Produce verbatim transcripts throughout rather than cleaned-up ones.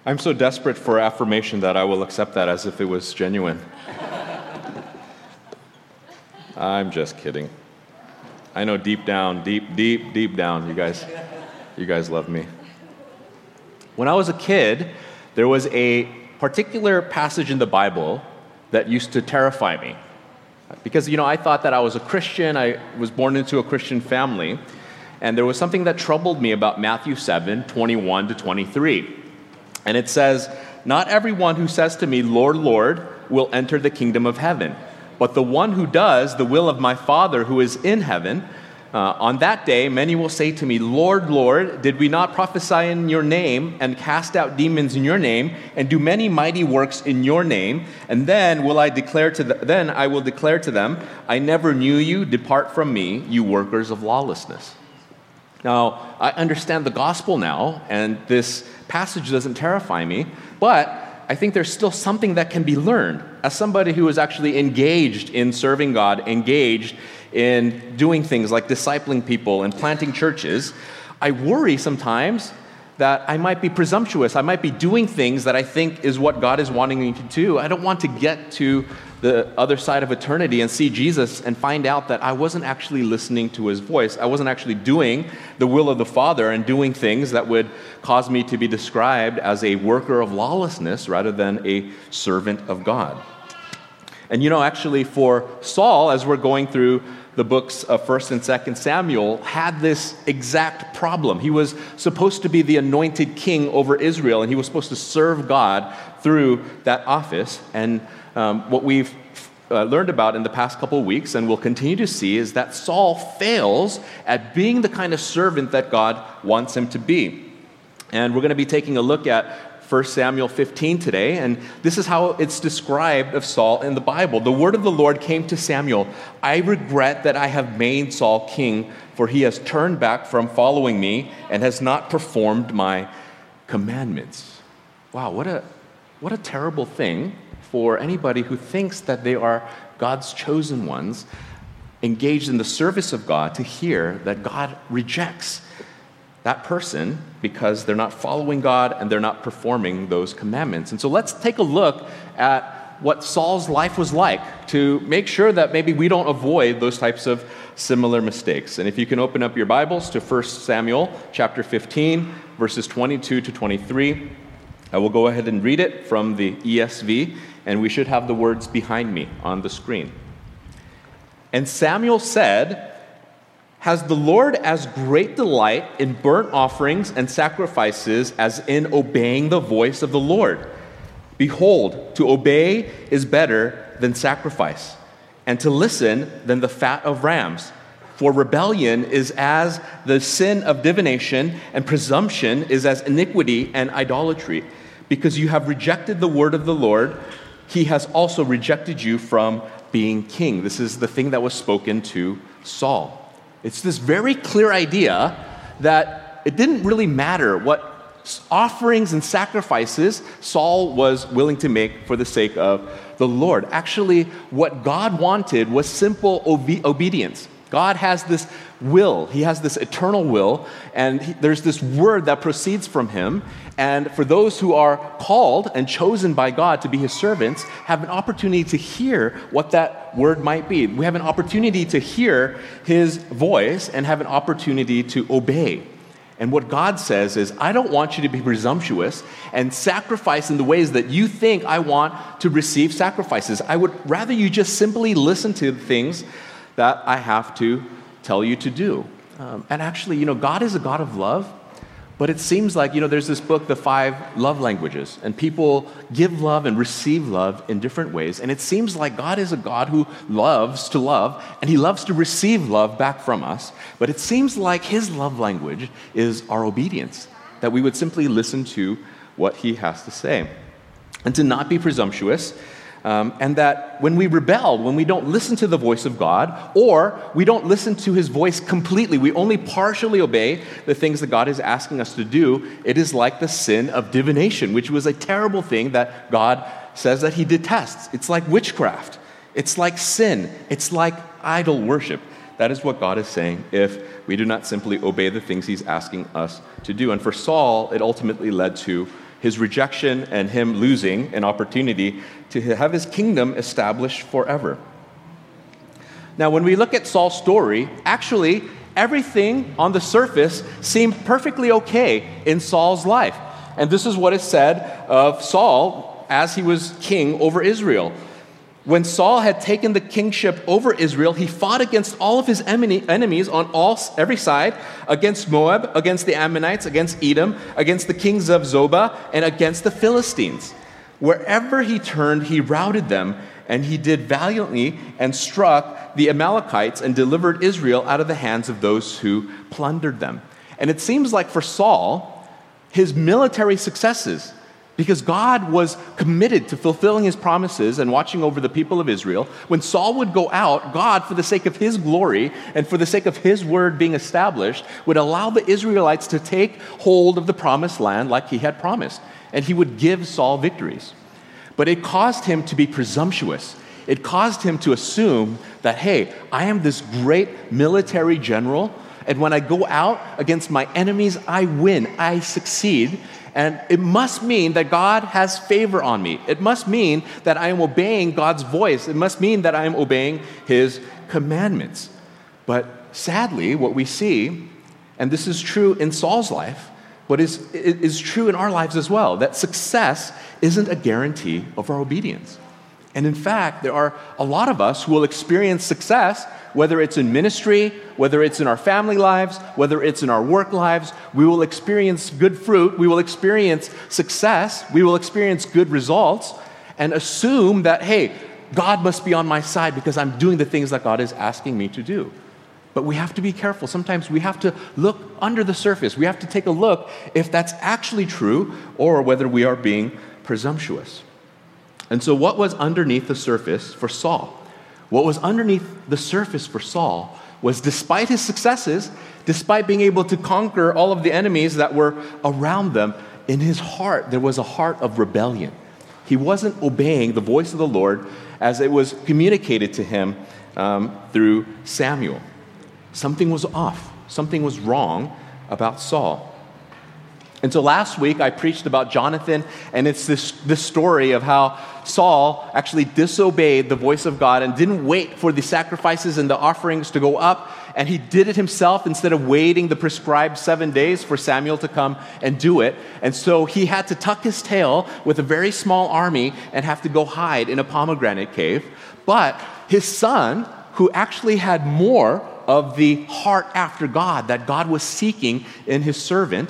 I'm so desperate for affirmation that I will accept that as if it was genuine. I'm just kidding. I know deep down, deep, deep, deep down, you guys, you guys love me. When I was a kid, there was a particular passage in the Bible that used to terrify me. Because, you know, I thought that I was a Christian, I was born into a Christian family, and there was something that troubled me about Matthew seven, twenty-one to twenty-three. And it says, "Not everyone who says to me, 'Lord, Lord,' will enter the kingdom of heaven, but the one who does the will of my Father who is in heaven. Uh, on that day, many will say to me, 'Lord, Lord, did we not prophesy in your name and cast out demons in your name and do many mighty works in your name?' And then will I declare to the, then I will declare to them, 'I never knew you. Depart from me, you workers of lawlessness.'" Now, I understand the gospel now, and this passage doesn't terrify me, but I think there's still something that can be learned. As somebody who is actually engaged in serving God, engaged in doing things like discipling people and planting churches, I worry sometimes that I might be presumptuous. I might be doing things that I think is what God is wanting me to do. I don't want to get to the other side of eternity and see Jesus and find out that I wasn't actually listening to his voice. I wasn't actually doing the will of the Father and doing things that would cause me to be described as a worker of lawlessness rather than a servant of God. And you know, actually for Saul, as we're going through the books of First and Second Samuel, had this exact problem. He was supposed to be the anointed king over Israel, and he was supposed to serve God through that office. And um, what we've uh, learned about in the past couple of weeks, and will continue to see, is that Saul fails at being the kind of servant that God wants him to be. And we're going to be taking a look at First Samuel fifteen today, and this is how it's described of Saul in the Bible. "The word of the Lord came to Samuel. 'I regret that I have made Saul king, for he has turned back from following me and has not performed my commandments.'" Wow, what a what a terrible thing for anybody who thinks that they are God's chosen ones, engaged in the service of God, to hear that God rejects that person because they're not following God and they're not performing those commandments. And so let's take a look at what Saul's life was like to make sure that maybe we don't avoid those types of similar mistakes. And if you can open up your Bibles to First Samuel chapter fifteen, verses twenty-two to twenty-three, I will go ahead and read it from the E S V, and we should have the words behind me on the screen. "And Samuel said, 'Has the Lord as great delight in burnt offerings and sacrifices as in obeying the voice of the Lord? Behold, to obey is better than sacrifice, and to listen than the fat of rams. For rebellion is as the sin of divination, and presumption is as iniquity and idolatry. Because you have rejected the word of the Lord, he has also rejected you from being king.'" This is the thing that was spoken to Saul. It's this very clear idea that it didn't really matter what offerings and sacrifices Saul was willing to make for the sake of the Lord. Actually, what God wanted was simple obe- obedience. God has this will. He has this eternal will, and he, there's this word that proceeds from him. And for those who are called and chosen by God to be his servants, have an opportunity to hear what that word might be. We have an opportunity to hear his voice and have an opportunity to obey. And what God says is, I don't want you to be presumptuous and sacrifice in the ways that you think I want to receive sacrifices. I would rather you just simply listen to the things that I have to tell you to do. Um, and actually, you know, God is a God of love, but it seems like, you know, there's this book, The Five Love Languages, and people give love and receive love in different ways. And it seems like God is a God who loves to love, and he loves to receive love back from us. But it seems like his love language is our obedience, that we would simply listen to what he has to say. And to not be presumptuous, Um, and that when we rebel, when we don't listen to the voice of God, or we don't listen to his voice completely, we only partially obey the things that God is asking us to do, it is like the sin of divination, which was a terrible thing that God says that he detests. It's like witchcraft. It's like sin. It's like idol worship. That is what God is saying if we do not simply obey the things he's asking us to do. And for Saul, it ultimately led to his rejection and him losing an opportunity to have his kingdom established forever. Now, when we look at Saul's story, actually, everything on the surface seemed perfectly okay in Saul's life. And this is what is said of Saul as he was king over Israel. When Saul had taken the kingship over Israel, he fought against all of his enemies on all every side, against Moab, against the Ammonites, against Edom, against the kings of Zobah, and against the Philistines. Wherever he turned, he routed them, and he did valiantly and struck the Amalekites and delivered Israel out of the hands of those who plundered them. And it seems like for Saul, his military successes, because God was committed to fulfilling his promises and watching over the people of Israel. When Saul would go out, God, for the sake of his glory and for the sake of his word being established, would allow the Israelites to take hold of the promised land like he had promised. And he would give Saul victories. But it caused him to be presumptuous. It caused him to assume that, hey, I am this great military general, and when I go out against my enemies, I win, I succeed. And it must mean that God has favor on me. It must mean that I am obeying God's voice. It must mean that I am obeying his commandments. But sadly, what we see, and this is true in Saul's life, but is, is true in our lives as well, that success isn't a guarantee of our obedience. And in fact, there are a lot of us who will experience success, whether it's in ministry, whether it's in our family lives, whether it's in our work lives. We will experience good fruit, we will experience success, we will experience good results, and assume that, hey, God must be on my side because I'm doing the things that God is asking me to do. But we have to be careful. Sometimes we have to look under the surface. We have to take a look if that's actually true or whether we are being presumptuous. And so what was underneath the surface for Saul? What was underneath the surface for Saul was, despite his successes, despite being able to conquer all of the enemies that were around them, in his heart there was a heart of rebellion. He wasn't obeying the voice of the Lord as it was communicated to him um, through Samuel. Something was off. Something was wrong about Saul. And so last week I preached about Jonathan, and it's this, this story of how Saul actually disobeyed the voice of God and didn't wait for the sacrifices and the offerings to go up, and he did it himself instead of waiting the prescribed seven days for Samuel to come and do it. And so he had to tuck his tail with a very small army and have to go hide in a pomegranate cave. But his son, who actually had more of the heart after God that God was seeking in his servant,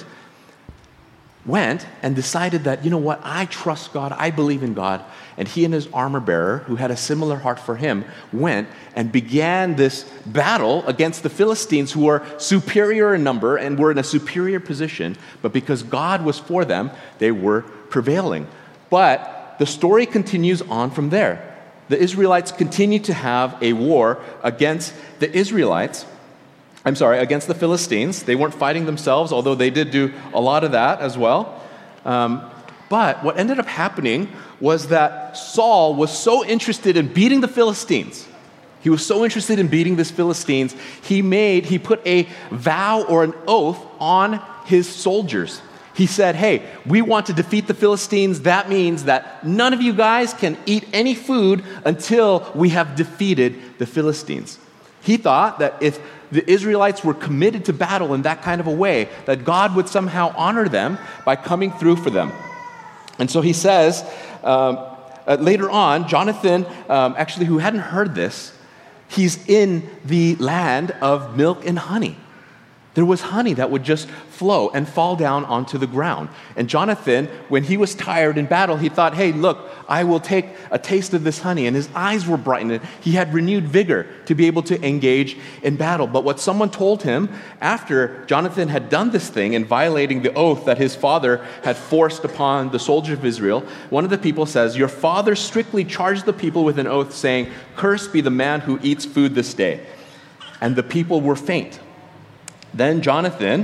went and decided that, you know what, I trust God, I believe in God. And he and his armor bearer, who had a similar heart for him, went and began this battle against the Philistines, who were superior in number and were in a superior position. But because God was for them, they were prevailing. But the story continues on from there. The Israelites continued to have a war against the Israelites. I'm sorry, against the Philistines. They weren't fighting themselves, although they did do a lot of that as well. Um, but what ended up happening was that Saul was so interested in beating the Philistines. He was so interested in beating these Philistines, he made, he put a vow or an oath on his soldiers. He said, hey, we want to defeat the Philistines. That means that none of you guys can eat any food until we have defeated the Philistines. He thought that if the Israelites were committed to battle in that kind of a way, that God would somehow honor them by coming through for them. And so he says, um, uh, later on, Jonathan, um, actually, who hadn't heard this, he's in the land of milk and honey. There was honey that would just flow and fall down onto the ground. And Jonathan, when he was tired in battle, he thought, hey, look, I will take a taste of this honey. And his eyes were brightened. He had renewed vigor to be able to engage in battle. But what someone told him after Jonathan had done this thing and violating the oath that his father had forced upon the soldiers of Israel, one of the people says, your father strictly charged the people with an oath saying, cursed be the man who eats food this day. And the people were faint. Then Jonathan,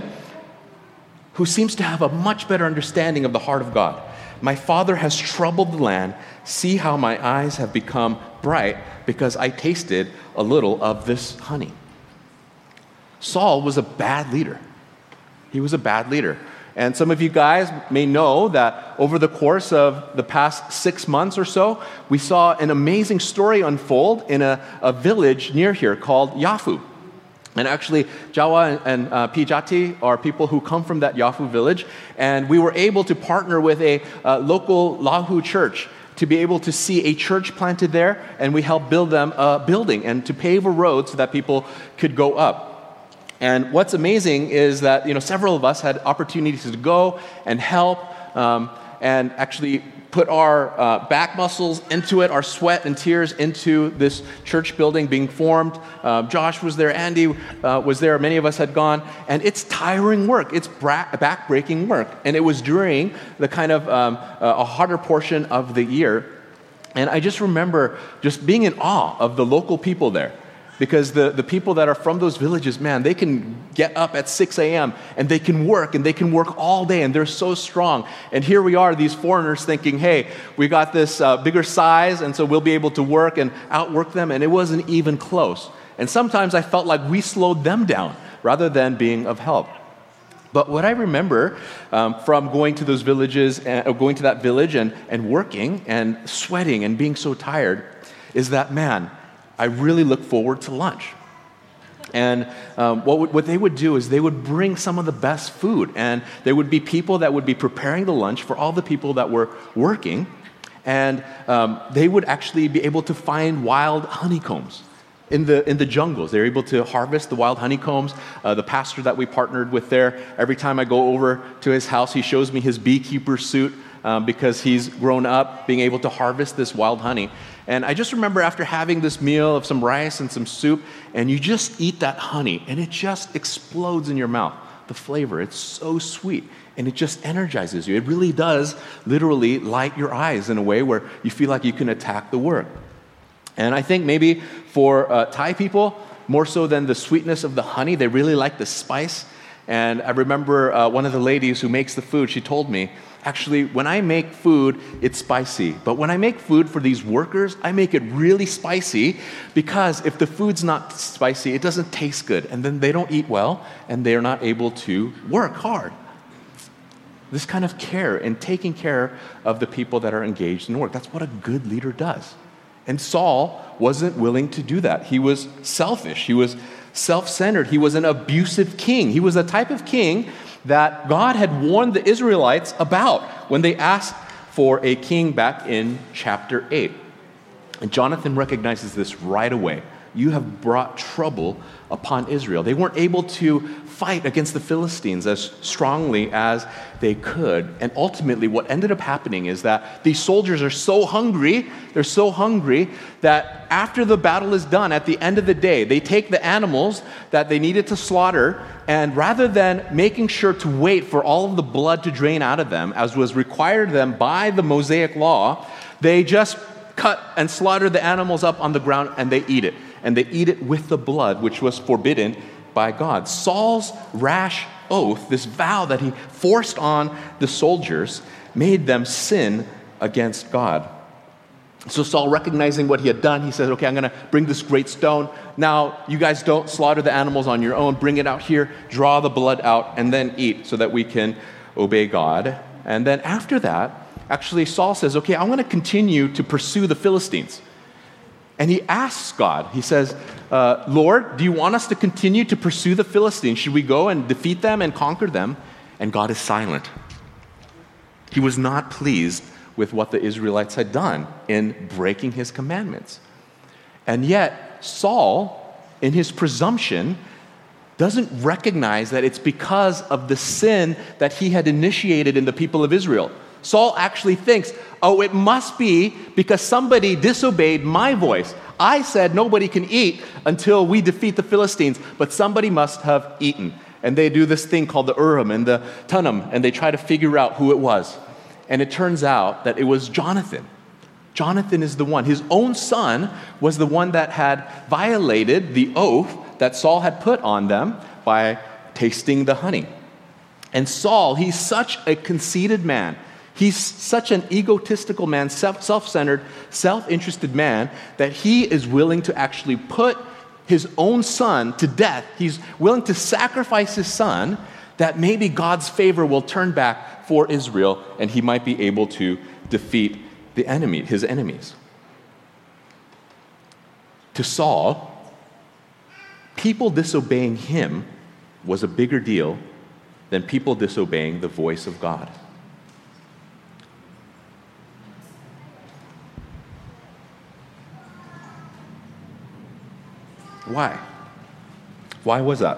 who seems to have a much better understanding of the heart of God, my father has troubled the land. See how my eyes have become bright because I tasted a little of this honey. Saul was a bad leader. He was a bad leader. And some of you guys may know that over the course of the past six months or so, we saw an amazing story unfold in a, a village near here called Yafu. And actually, Jawa and uh, Pijati are people who come from that Yafu village, and we were able to partner with a uh, local Lahu church to be able to see a church planted there, and we helped build them a building and to pave a road so that people could go up. And what's amazing is that, you know, several of us had opportunities to go and help um, and actually put our uh, back muscles into it, our sweat and tears into this church building being formed. Uh, Josh was there, Andy uh, was there, many of us had gone, and it's tiring work, it's bra- back-breaking work. And it was during the kind of um, uh, a harder portion of the year. And I just remember just being in awe of the local people there. Because the, the people that are from those villages, man, they can get up at six a.m. and they can work, and they can work all day, and they're so strong. And here we are, these foreigners thinking, hey, we got this uh, bigger size, and so we'll be able to work and outwork them, and it wasn't even close. And sometimes I felt like we slowed them down rather than being of help. But what I remember um, from going to those villages, and, or going to that village and, and working and sweating and being so tired is that, man, I really look forward to lunch. And um, what, what they would do is they would bring some of the best food. And there would be people that would be preparing the lunch for all the people that were working. And um, they would actually be able to find wild honeycombs in the in the jungles. They're able to harvest the wild honeycombs. Uh, the pastor that we partnered with there, every time I go over to his house, he shows me his beekeeper suit um, because he's grown up being able to harvest this wild honey. And I just remember after having this meal of some rice and some soup, and you just eat that honey, and it just explodes in your mouth. The flavor, it's so sweet, and it just energizes you. It really does literally light your eyes in a way where you feel like you can attack the work. And I think maybe for uh, Thai people, more so than the sweetness of the honey, they really like the spice. And I remember uh, one of the ladies who makes the food, she told me, actually, when I make food, it's spicy. But when I make food for these workers, I make it really spicy because if the food's not spicy, it doesn't taste good. And then they don't eat well, and they're not able to work hard. This kind of care and taking care of the people that are engaged in work, that's what a good leader does. And Saul wasn't willing to do that. He was selfish. He was self-centered. He was an abusive king. He was the type of king that God had warned the Israelites about when they asked for a king back in chapter eight. And Jonathan recognizes this right away. You have brought trouble upon Israel. They weren't able to fight against the Philistines as strongly as they could. And ultimately, what ended up happening is that these soldiers are so hungry, they're so hungry that after the battle is done, at the end of the day, they take the animals that they needed to slaughter, and rather than making sure to wait for all of the blood to drain out of them, as was required of them by the Mosaic law, they just cut and slaughter the animals up on the ground, and they eat it. And they eat it with the blood, which was forbidden by God. Saul's rash oath, this vow that he forced on the soldiers, made them sin against God. So Saul, recognizing what he had done, he says, okay, I'm going to bring this great stone. Now, you guys don't slaughter the animals on your own. Bring it out here, draw the blood out, and then eat so that we can obey God. And then after that, actually, Saul says, okay, I'm going to continue to pursue the Philistines. And he asks God, he says, uh, Lord, do you want us to continue to pursue the Philistines? Should we go and defeat them and conquer them? And God is silent. He was not pleased with what the Israelites had done in breaking his commandments. And yet, Saul, in his presumption, doesn't recognize that it's because of the sin that he had initiated in the people of Israel. Saul actually thinks, oh, it must be because somebody disobeyed my voice. I said nobody can eat until we defeat the Philistines, but somebody must have eaten. And they do this thing called the Urim and the Thummim, and they try to figure out who it was. And it turns out that it was Jonathan. Jonathan is the one. His own son was the one that had violated the oath that Saul had put on them by tasting the honey. And Saul, he's such a conceited man. He's such an egotistical man, self- self-centered, self-interested man, that he is willing to actually put his own son to death. He's willing to sacrifice his son that maybe God's favor will turn back for Israel and he might be able to defeat the enemy, his enemies. To Saul, people disobeying him was a bigger deal than people disobeying the voice of God. Why? Why was that?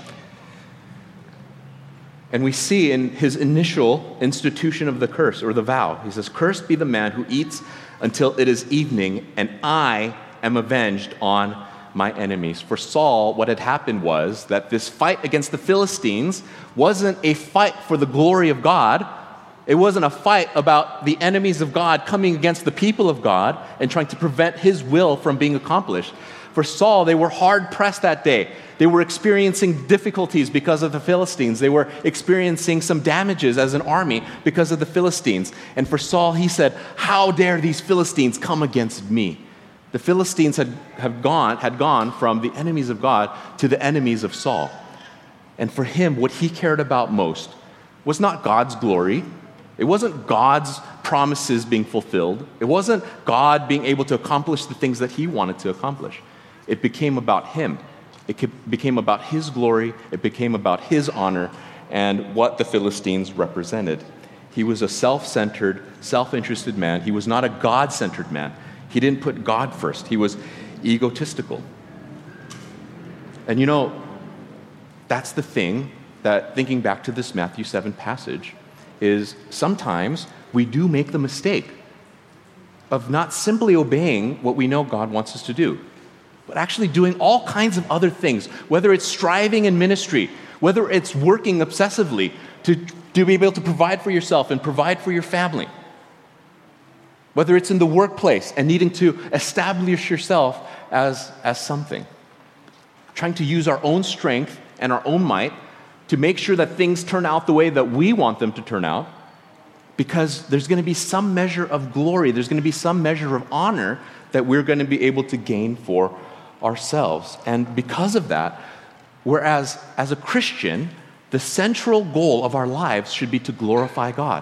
And we see in his initial institution of the curse or the vow, he says, "Cursed be the man who eats until it is evening, and I am avenged on my enemies." For Saul, what had happened was that this fight against the Philistines wasn't a fight for the glory of God. It wasn't a fight about the enemies of God coming against the people of God and trying to prevent his will from being accomplished. For Saul, they were hard-pressed that day. They were experiencing difficulties because of the Philistines. They were experiencing some damages as an army because of the Philistines. And for Saul, he said, "How dare these Philistines come against me?" The Philistines had, have gone, had gone from the enemies of God to the enemies of Saul. And for him, what he cared about most was not God's glory. It wasn't God's promises being fulfilled. It wasn't God being able to accomplish the things that he wanted to accomplish. It became about him. It became about his glory. It became about his honor and what the Philistines represented. He was a self-centered, self-interested man. He was not a God-centered man. He didn't put God first. He was egotistical. And you know, that's the thing that, thinking back to this Matthew seven passage, is sometimes we do make the mistake of not simply obeying what we know God wants us to do, but actually doing all kinds of other things, whether it's striving in ministry, whether it's working obsessively to, to be able to provide for yourself and provide for your family, whether it's in the workplace and needing to establish yourself as, as something, trying to use our own strength and our own might to make sure that things turn out the way that we want them to turn out, because there's going to be some measure of glory, there's going to be some measure of honor that we're going to be able to gain for ourselves. And because of that, whereas as a Christian, the central goal of our lives should be to glorify God.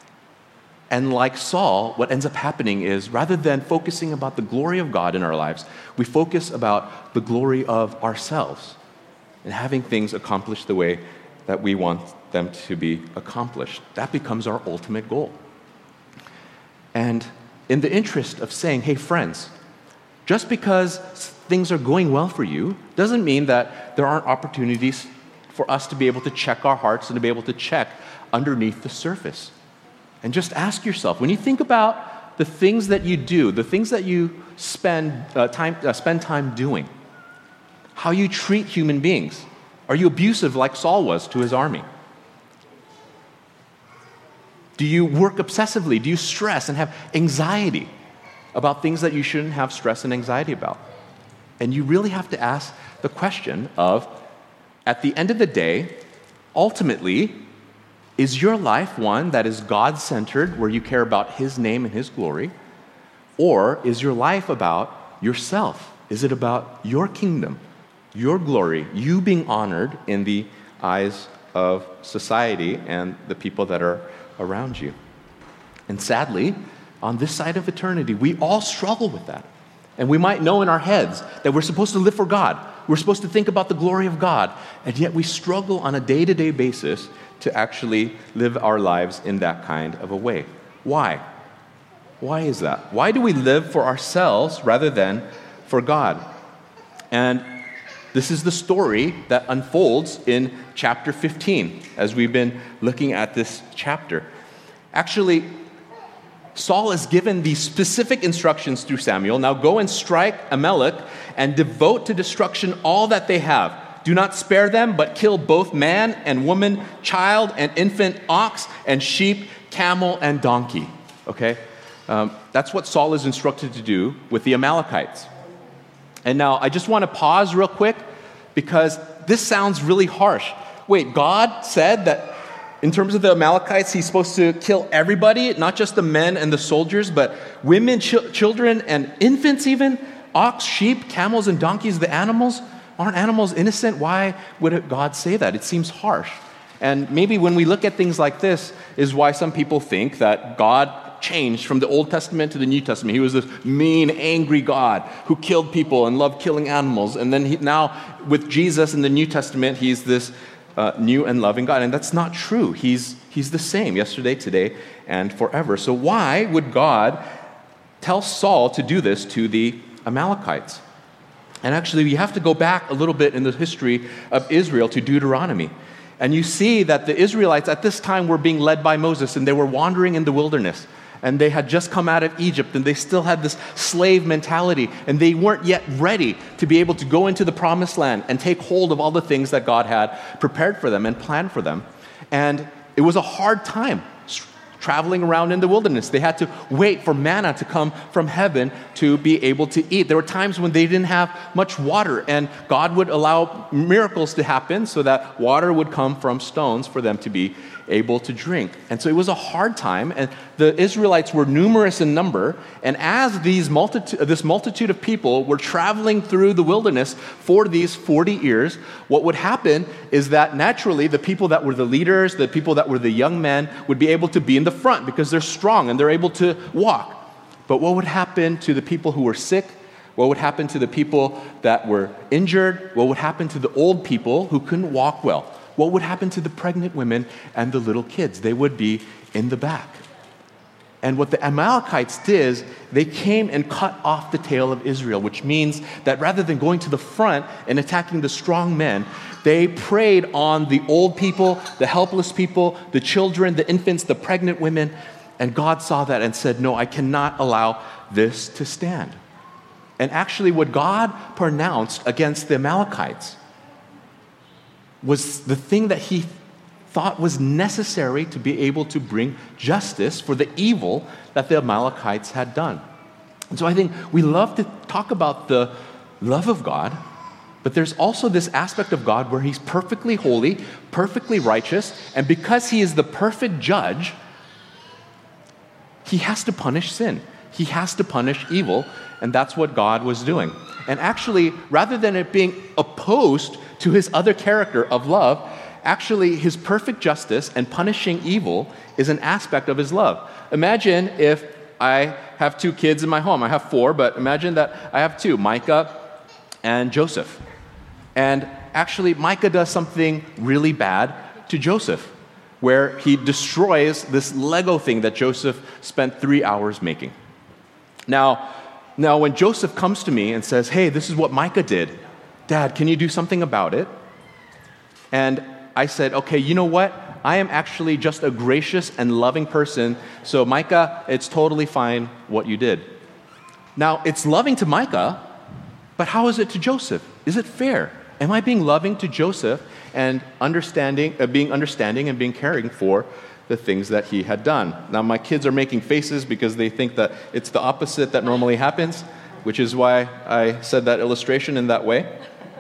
And like Saul, what ends up happening is, rather than focusing about the glory of God in our lives, we focus about the glory of ourselves and having things accomplished the way that we want them to be accomplished. That becomes our ultimate goal. And in the interest of saying, hey, friends, just because things are going well for you doesn't mean that there aren't opportunities for us to be able to check our hearts and to be able to check underneath the surface. And just ask yourself, when you think about the things that you do, the things that you spend uh, time uh, spend time doing, how you treat human beings. Are you abusive like Saul was to his army? Do you work obsessively? Do you stress and have anxiety about things that you shouldn't have stress and anxiety about? And you really have to ask the question of, at the end of the day, ultimately, is your life one that is God-centered, where you care about His name and His glory? Or is your life about yourself? Is it about your kingdom, your glory, you being honored in the eyes of society and the people that are around you? And sadly, on this side of eternity, we all struggle with that. And we might know in our heads that we're supposed to live for God. We're supposed to think about the glory of God. And yet we struggle on a day-to-day basis to actually live our lives in that kind of a way. Why? Why is that? Why do we live for ourselves rather than for God? And this is the story that unfolds in chapter fifteen, as we've been looking at this chapter. Actually, Saul is given these specific instructions through Samuel. Now go and strike Amalek and devote to destruction all that they have. Do not spare them, but kill both man and woman, child and infant, ox and sheep, camel and donkey. Okay? Um, that's what Saul is instructed to do with the Amalekites. And now I just want to pause real quick, because this sounds really harsh. Wait, God said that in terms of the Amalekites, He's supposed to kill everybody, not just the men and the soldiers, but women, ch- children, and infants even? Ox, sheep, camels, and donkeys, the animals? Aren't animals innocent? Why would God say that? It seems harsh. And maybe when we look at things like this is why some people think that God changed from the Old Testament to the New Testament. He was this mean, angry God who killed people and loved killing animals. And then he, now with Jesus in the New Testament, he's this uh, new and loving God. And that's not true. He's, he's the same yesterday, today, and forever. So why would God tell Saul to do this to the Amalekites? And actually, you have to go back a little bit in the history of Israel to Deuteronomy. And you see that the Israelites at this time were being led by Moses, and they were wandering in the wilderness. And they had just come out of Egypt, and they still had this slave mentality, and they weren't yet ready to be able to go into the promised land and take hold of all the things that God had prepared for them and planned for them. And it was a hard time traveling around in the wilderness. They had to wait for manna to come from heaven to be able to eat. There were times when they didn't have much water, and God would allow miracles to happen so that water would come from stones for them to be able to drink. And so it was a hard time, and the Israelites were numerous in number, and as these multitude, this multitude of people were traveling through the wilderness for these forty years, what would happen is that naturally the people that were the leaders, the people that were the young men, would be able to be in the front because they're strong and they're able to walk. But what would happen to the people who were sick? What would happen to the people that were injured? What would happen to the old people who couldn't walk well? What would happen to the pregnant women and the little kids? They would be in the back. And what the Amalekites did is they came and cut off the tail of Israel, which means that rather than going to the front and attacking the strong men, they preyed on the old people, the helpless people, the children, the infants, the pregnant women. And God saw that and said, no, I cannot allow this to stand. And actually what God pronounced against the Amalekites was the thing that he thought was necessary to be able to bring justice for the evil that the Amalekites had done. And so I think we love to talk about the love of God, but there's also this aspect of God where he's perfectly holy, perfectly righteous, and because he is the perfect judge, he has to punish sin. He has to punish evil, and that's what God was doing. And actually, rather than it being opposed to his other character of love, actually his perfect justice and punishing evil is an aspect of his love. Imagine if I have two kids in my home. I have four, but imagine that I have two, Micah and Joseph. And actually, Micah does something really bad to Joseph, where he destroys this Lego thing that Joseph spent three hours making. Now, now when Joseph comes to me and says, hey, this is what Micah did, Dad, can you do something about it? And I said, okay, you know what? I am actually just a gracious and loving person, so Micah, it's totally fine what you did. Now, it's loving to Micah, but how is it to Joseph? Is it fair? Am I being loving to Joseph and understanding, uh, being understanding and being caring for the things that he had done? Now, my kids are making faces because they think that it's the opposite that normally happens, which is why I said that illustration in that way.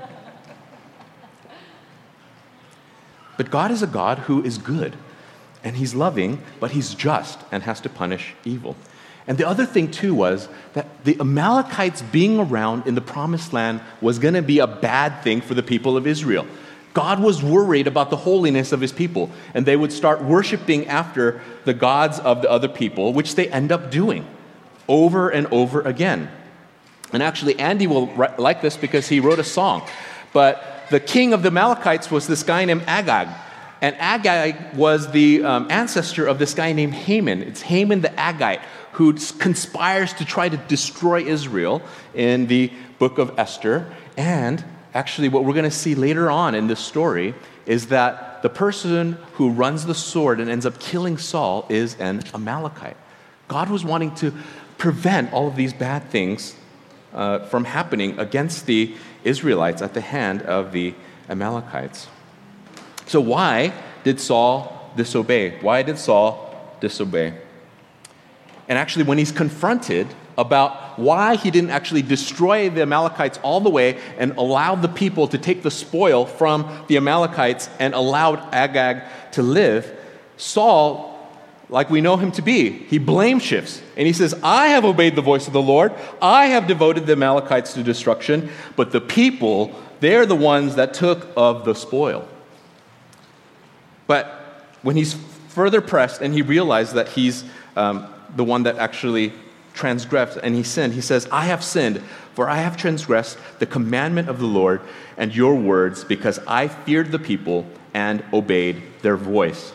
But God is a God who is good, and he's loving, but he's just and has to punish evil. And the other thing, too, was that the Amalekites being around in the promised land was going to be a bad thing for the people of Israel. God was worried about the holiness of his people, and they would start worshiping after the gods of the other people, which they end up doing over and over again. And actually, Andy will write, like this because he wrote a song. But the king of the Amalekites was this guy named Agag. And Agag was the um, ancestor of this guy named Haman. It's Haman the Agagite who conspires to try to destroy Israel in the book of Esther. And actually what we're going to see later on in this story is that the person who runs the sword and ends up killing Saul is an Amalekite. God was wanting to prevent all of these bad things uh, from happening against the Israelites at the hand of the Amalekites. So why did Saul disobey? Why did Saul disobey? And actually, when he's confronted about why he didn't actually destroy the Amalekites all the way and allowed the people to take the spoil from the Amalekites and allowed Agag to live, Saul, like we know him to be, he blame shifts. And he says, I have obeyed the voice of the Lord. I have devoted the Amalekites to destruction. But the people, they're the ones that took of the spoil. But when he's further pressed and he realized that he's um, the one that actually transgressed and he sinned, he says, I have sinned, for I have transgressed the commandment of the Lord and your words, because I feared the people and obeyed their voice.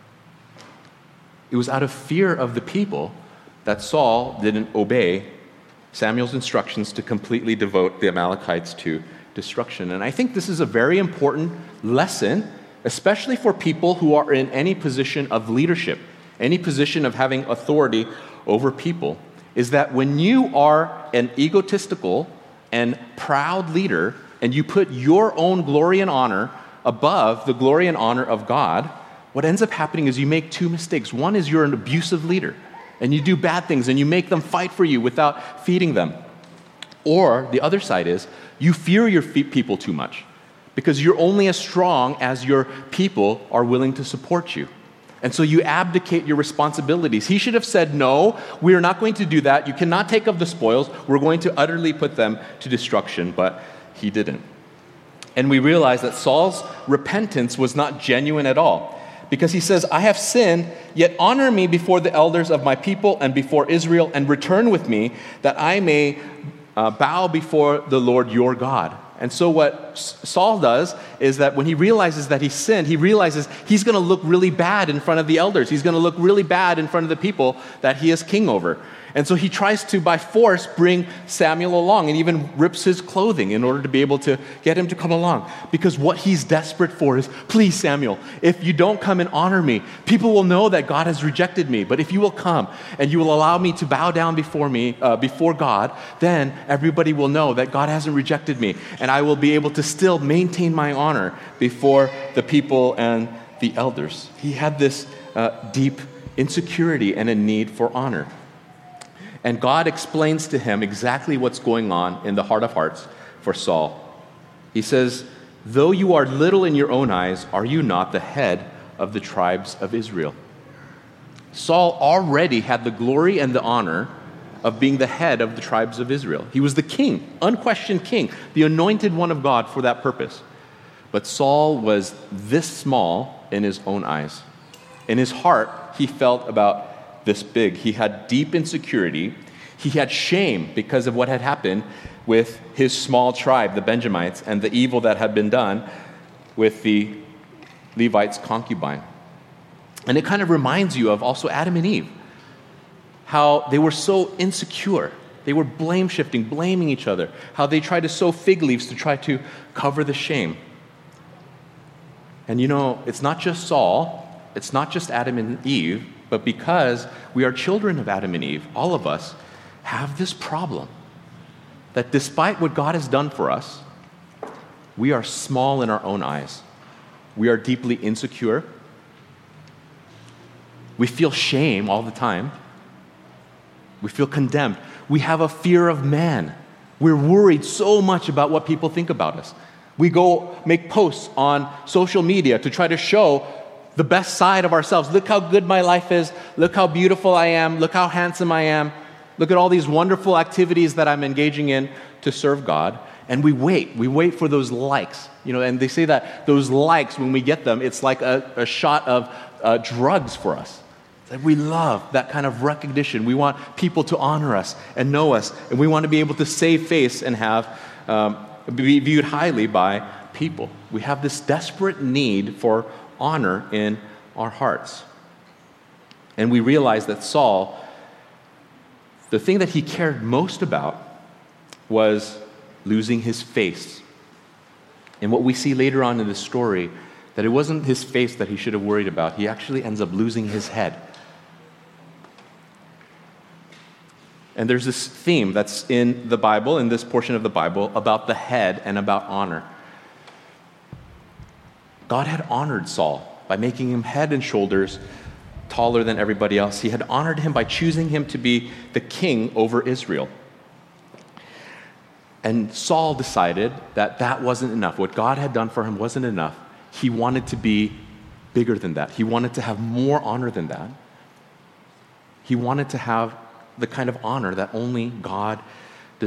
It was out of fear of the people that Saul didn't obey Samuel's instructions to completely devote the Amalekites to destruction. And I think this is a very important lesson, especially for people who are in any position of leadership, any position of having authority over people, is that when you are an egotistical and proud leader and you put your own glory and honor above the glory and honor of God, what ends up happening is you make two mistakes. One is you're an abusive leader and you do bad things and you make them fight for you without feeding them. Or the other side is you fear your fe- people too much because you're only as strong as your people are willing to support you. And so you abdicate your responsibilities. He should have said, no, we are not going to do that. You cannot take of the spoils. We're going to utterly put them to destruction. But he didn't. And we realize that Saul's repentance was not genuine at all. Because he says, I have sinned, yet honor me before the elders of my people and before Israel, and return with me, that I may uh, bow before the Lord your God. And so what Saul does is that when he realizes that he sinned, he realizes he's going to look really bad in front of the elders. He's going to look really bad in front of the people that he is king over. And so he tries to, by force, bring Samuel along and even rips his clothing in order to be able to get him to come along. Because what he's desperate for is, please, Samuel, if you don't come and honor me, people will know that God has rejected me. But if you will come and you will allow me to bow down before me, uh, before God, then everybody will know that God hasn't rejected me. And I will be able to still maintain my honor before the people and the elders. He had this uh, deep insecurity and a need for honor. And God explains to him exactly what's going on in the heart of hearts for Saul. He says, though you are little in your own eyes, are you not the head of the tribes of Israel? Saul already had the glory and the honor of being the head of the tribes of Israel. He was the king, unquestioned king, the anointed one of God for that purpose. But Saul was this small in his own eyes. In his heart, he felt about this big. He had deep insecurity. He had shame because of what had happened with his small tribe, the Benjamites, and the evil that had been done with the Levite's concubine. And it kind of reminds you of also Adam and Eve, how they were so insecure. They were blame shifting, blaming each other, how they tried to sew fig leaves to try to cover the shame. And you know, it's not just Saul, it's not just Adam and Eve, but because we are children of Adam and Eve, all of us have this problem that despite what God has done for us, we are small in our own eyes. We are deeply insecure. We feel shame all the time. We feel condemned. We have a fear of man. We're worried so much about what people think about us. We go make posts on social media to try to show the best side of ourselves. Look how good my life is. Look how beautiful I am. Look how handsome I am. Look at all these wonderful activities that I'm engaging in to serve God. And we wait. We wait for those likes. You know, and they say that those likes, when we get them, it's like a, a shot of uh, drugs for us. It's like we love that kind of recognition. We want people to honor us and know us. And we want to be able to save face and have um, be viewed highly by people. We have this desperate need for honor in our hearts. And we realize that Saul, the thing that he cared most about was losing his face. And what we see later on in the story, that it wasn't his face that he should have worried about. He actually ends up losing his head. And there's this theme that's in the Bible, in this portion of the Bible, about the head and about honor. God had honored Saul by making him head and shoulders taller than everybody else. He had honored him by choosing him to be the king over Israel. And Saul decided that that wasn't enough. What God had done for him wasn't enough. He wanted to be bigger than that. He wanted to have more honor than that. He wanted to have the kind of honor that only God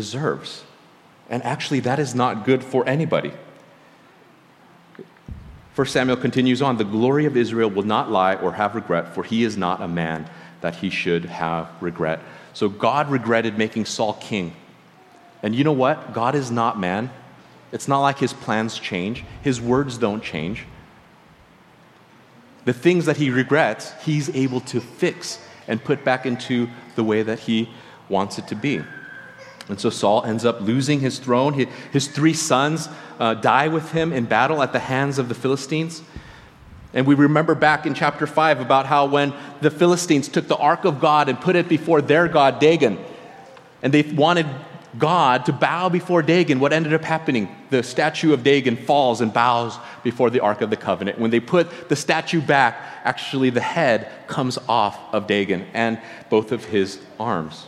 deserves. And actually, that is not good for anybody. First Samuel continues on, the glory of Israel will not lie or have regret, for he is not a man that he should have regret. So God regretted making Saul king. And you know what? God is not man. It's not like his plans change. His words don't change. The things that he regrets, he's able to fix and put back into the way that he wants it to be. And so Saul ends up losing his throne. His, his three sons uh, die with him in battle at the hands of the Philistines. And we remember back in chapter five about how when the Philistines took the ark of God and put it before their god Dagon, and they wanted God to bow before Dagon, what ended up happening? The statue of Dagon falls and bows before the Ark of the Covenant. When they put the statue back, actually the head comes off of Dagon and both of his arms.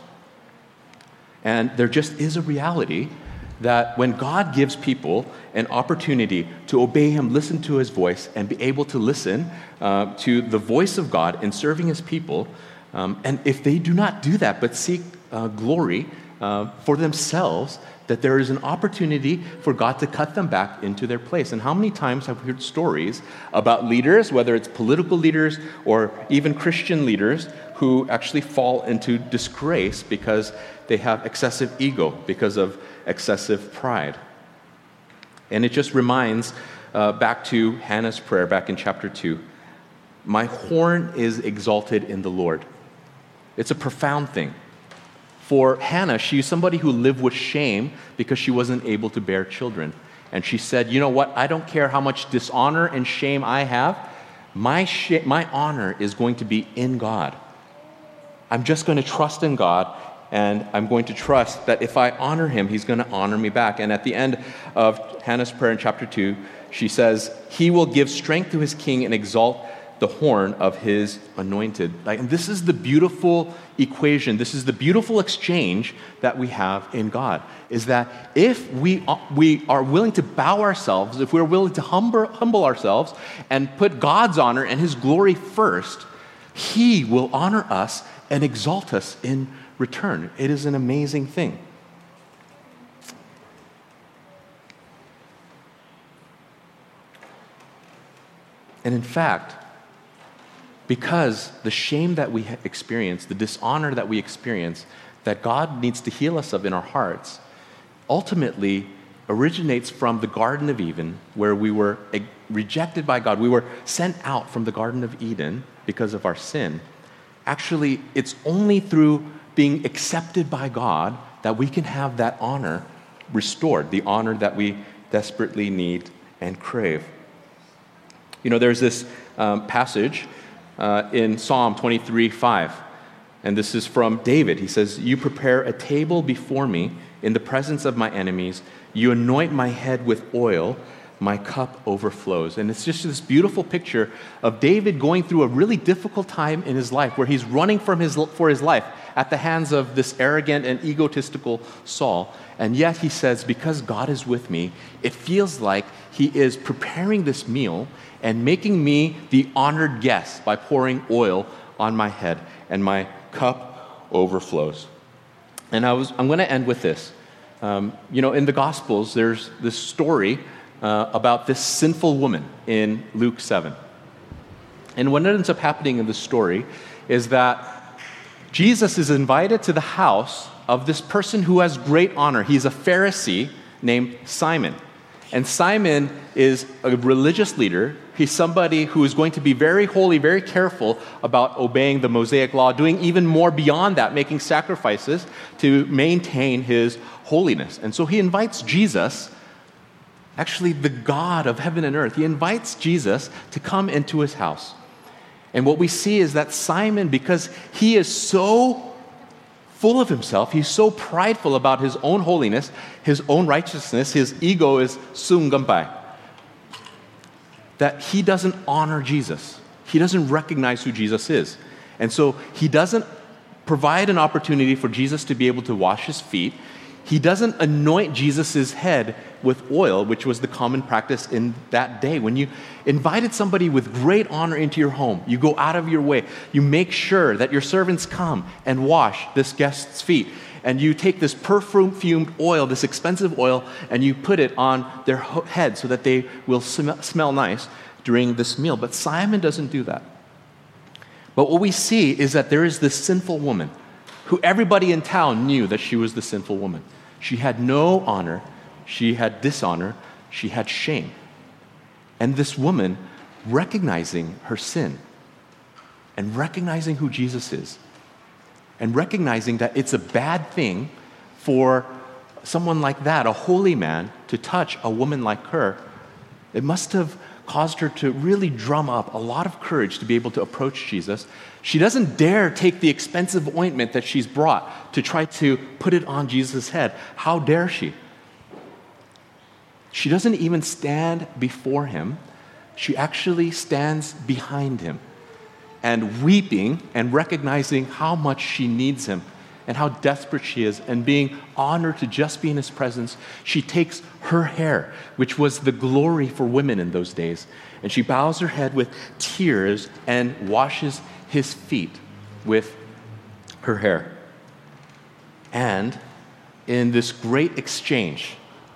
And there just is a reality that when God gives people an opportunity to obey him, listen to his voice, and be able to listen uh, to the voice of God in serving his people, um, and if they do not do that but seek uh, glory uh, for themselves, that there is an opportunity for God to cut them back into their place. And how many times have we heard stories about leaders, whether it's political leaders or even Christian leaders, who actually fall into disgrace because they have excessive ego, because of excessive pride. And it just reminds uh, back to Hannah's prayer back in chapter two. My horn is exalted in the Lord. It's a profound thing. For Hannah, she's somebody who lived with shame because she wasn't able to bear children. And she said, you know what, I don't care how much dishonor and shame I have, my, sh- my honor is going to be in God. I'm just going to trust in God, and I'm going to trust that if I honor him, he's going to honor me back. And at the end of Hannah's prayer in chapter two, she says, he will give strength to his king and exalt the horn of his anointed. Like, and this is the beautiful equation, this is the beautiful exchange that we have in God, is that if we, we are willing to bow ourselves, if we're willing to humble, humble ourselves and put God's honor and his glory first, he will honor us and exalt us in return. It is an amazing thing. And in fact, because the shame that we experience, the dishonor that we experience, that God needs to heal us of in our hearts, ultimately originates from the Garden of Eden, where we were rejected by God. We were sent out from the Garden of Eden because of our sin. Actually, it's only through being accepted by God that we can have that honor restored, the honor that we desperately need and crave. You know, there's this um, passage uh, in Psalm twenty-three five, and this is from David. He says, you prepare a table before me in the presence of my enemies. You anoint my head with oil. My cup overflows. And it's just this beautiful picture of David going through a really difficult time in his life where he's running from his, for his life at the hands of this arrogant and egotistical Saul. And yet he says, because God is with me, it feels like he is preparing this meal and making me the honored guest by pouring oil on my head, and my cup overflows. And I was, I'm going to end with this. Um, you know, in the Gospels, there's this story Uh, about this sinful woman in Luke seven. And what ends up happening in the story is that Jesus is invited to the house of this person who has great honor. He's a Pharisee named Simon. And Simon is a religious leader. He's somebody who is going to be very holy, very careful about obeying the Mosaic law, doing even more beyond that, making sacrifices to maintain his holiness. And so he invites Jesus, actually the God of heaven and earth, he invites Jesus to come into his house. And what we see is that Simon, because he is so full of himself, he's so prideful about his own holiness, his own righteousness, his ego is sunggampai, that he doesn't honor Jesus. He doesn't recognize who Jesus is. And so he doesn't provide an opportunity for Jesus to be able to wash his feet. He doesn't anoint Jesus' head with oil, which was the common practice in that day. When you invited somebody with great honor into your home, you go out of your way. You make sure that your servants come and wash this guest's feet. And you take this perfumed oil, this expensive oil, and you put it on their head so that they will sm- smell nice. during this meal. But Simon doesn't do that. But what we see is that there is this sinful woman who everybody in town knew that she was the sinful woman. She had no honor. She had dishonor. She had shame. And this woman, recognizing her sin and recognizing who Jesus is and recognizing that it's a bad thing for someone like that, a holy man, to touch a woman like her, it must have caused her to really drum up a lot of courage to be able to approach Jesus. She doesn't dare take the expensive ointment that she's brought to try to put it on Jesus' head. How dare she? She doesn't even stand before him. She actually stands behind him and weeping and recognizing how much she needs him and how desperate she is, and being honored to just be in his presence. She takes her hair, which was the glory for women in those days, and she bows her head with tears and washes his feet with her hair. And in this great exchange,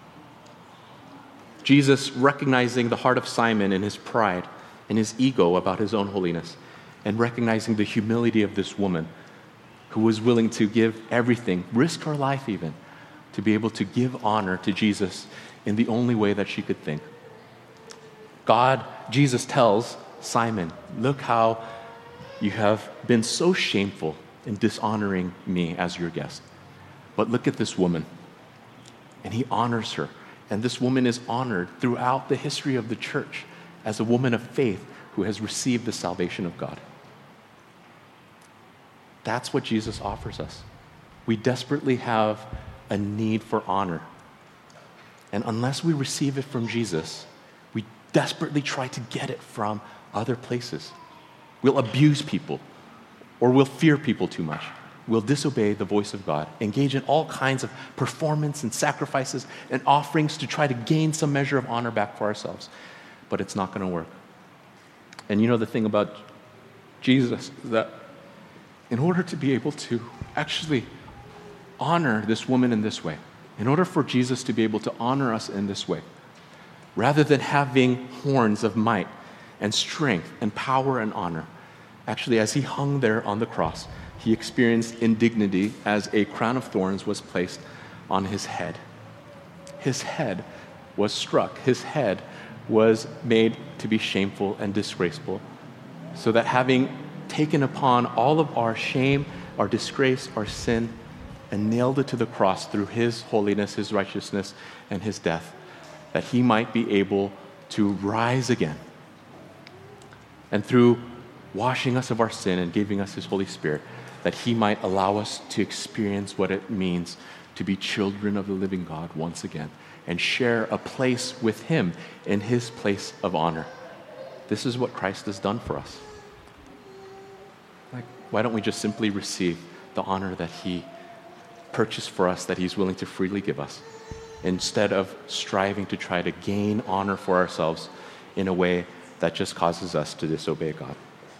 Jesus, recognizing the heart of Simon and his pride and his ego about his own holiness, and recognizing the humility of this woman who was willing to give everything, risk her life even, to be able to give honor to Jesus in the only way that she could think. God, Jesus tells Simon, look how you have been so shameful in dishonoring me as your guest. But look at this woman. And he honors her. And this woman is honored throughout the history of the church as a woman of faith who has received the salvation of God. That's what Jesus offers us. We desperately have a need for honor. And unless we receive it from Jesus, we desperately try to get it from other places. We'll abuse people, or we'll fear people too much. We'll disobey the voice of God, engage in all kinds of performance and sacrifices and offerings to try to gain some measure of honor back for ourselves. But it's not going to work. And you know the thing about Jesus, that in order to be able to actually honor this woman in this way, in order for Jesus to be able to honor us in this way, rather than having horns of might and strength and power and honor, actually, as he hung there on the cross, he experienced indignity as a crown of thorns was placed on his head. His head was struck. His head was made to be shameful and disgraceful, so that having taken upon all of our shame, our disgrace, our sin, and nailed it to the cross through his holiness, his righteousness, and his death, that he might be able to rise again. And through washing us of our sin and giving us his Holy Spirit, that he might allow us to experience what it means to be children of the living God once again and share a place with him in his place of honor. This is what Christ has done for us. Like, why don't we just simply receive the honor that he purchased for us, that he's willing to freely give us, instead of striving to try to gain honor for ourselves in a way that just causes us to disobey God.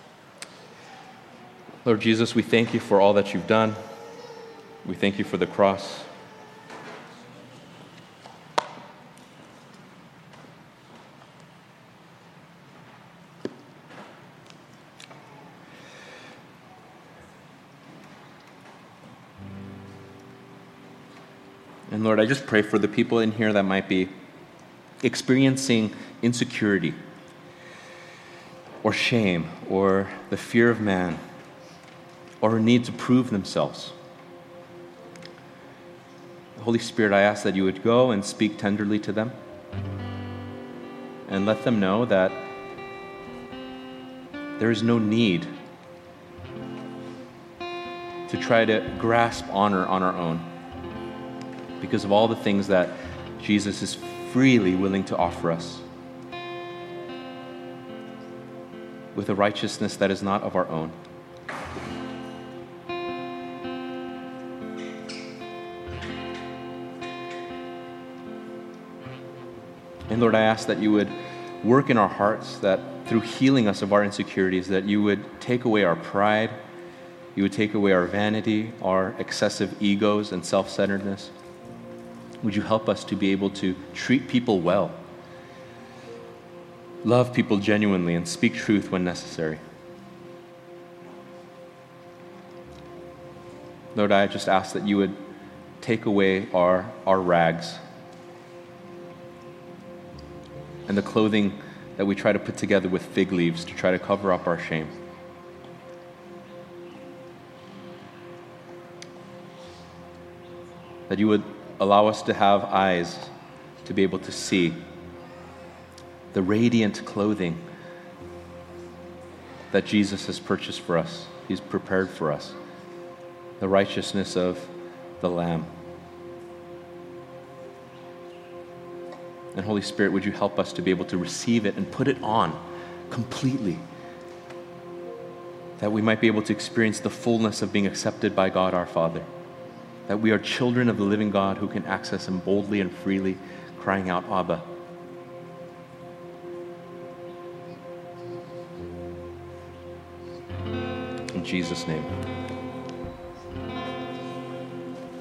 Lord Jesus, we thank you for all that you've done. We thank you for the cross. And Lord, I just pray for the people in here that might be experiencing insecurity or shame or the fear of man or a need to prove themselves. Holy Spirit, I ask that you would go and speak tenderly to them and let them know that there is no need to try to grasp honor on our own, because of all the things that Jesus is freely willing to offer us, with a righteousness that is not of our own. And Lord, I ask that you would work in our hearts, that through healing us of our insecurities, that you would take away our pride, you would take away our vanity, our excessive egos and self-centeredness. Would you help us to be able to treat people well? love people genuinely, and speak truth when necessary. Lord, I just ask that you would take away our, our rags and the clothing that we try to put together with fig leaves to try to cover up our shame. That you would allow us to have eyes to be able to see the radiant clothing that Jesus has purchased for us. He's prepared for us. The righteousness of the Lamb. And Holy Spirit, would you help us to be able to receive it and put it on completely, that we might be able to experience the fullness of being accepted by God our Father, that we are children of the living God who can access Him boldly and freely, crying out, Abba. In Jesus' name.